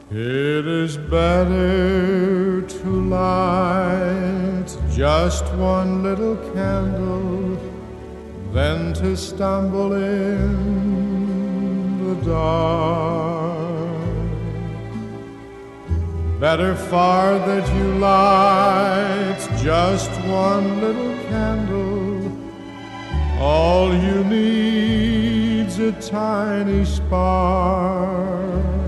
It is better to light just one little candle than to stumble in the dark. Better far that you light just one little candle. All you need's a tiny spark.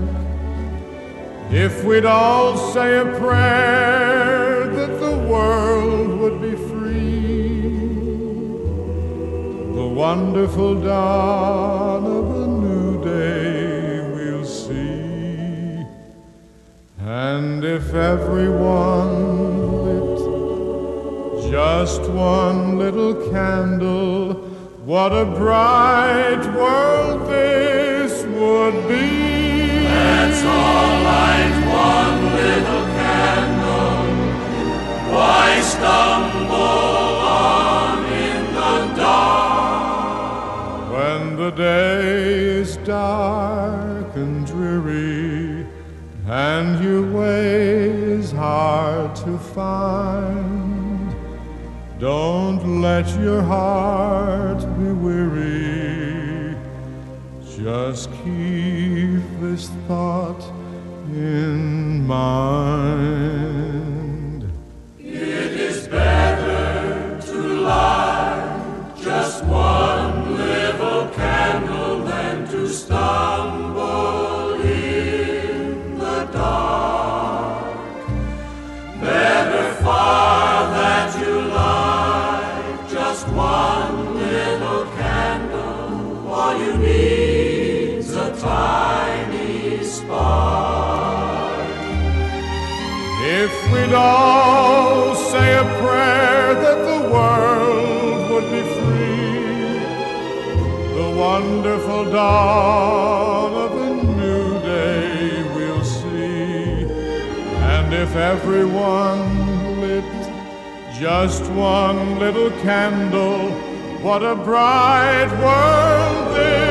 If we'd all say a prayer that the world would be free, the wonderful dawn of a new day we'll see. And if everyone lit just one little candle, what a bright world this would be. Let's all light one little candle. Why stumble on in the dark? When the day is dark and dreary and your way is hard to find, don't let your heart be weary. Just keep this thought in mind. It is better to light just one little candle than to stumble in the dark. Better far that you light just one little candle. All you need's a tiny spark. If we'd all say a prayer that the world would be free, the wonderful dawn of a new day we'll see. And if everyone lit just one little candle, what a bright world this